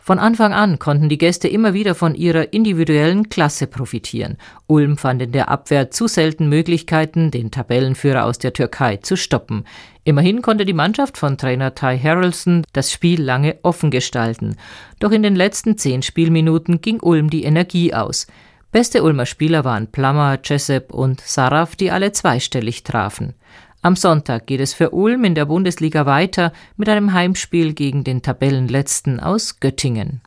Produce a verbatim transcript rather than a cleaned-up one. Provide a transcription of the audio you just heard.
Von Anfang an konnten die Gäste immer wieder von ihrer individuellen Klasse profitieren. Ulm fand in der Abwehr zu selten Möglichkeiten, den Tabellenführer aus der Türkei zu stoppen. Immerhin konnte die Mannschaft von Trainer Ty Harrelson das Spiel lange offen gestalten. Doch in den letzten zehn Spielminuten ging Ulm die Energie aus. Beste Ulmer Spieler waren Plammer, Cesep und Saraf, die alle zweistellig trafen. Am Sonntag geht es für Ulm in der Bundesliga weiter mit einem Heimspiel gegen den Tabellenletzten aus Göttingen.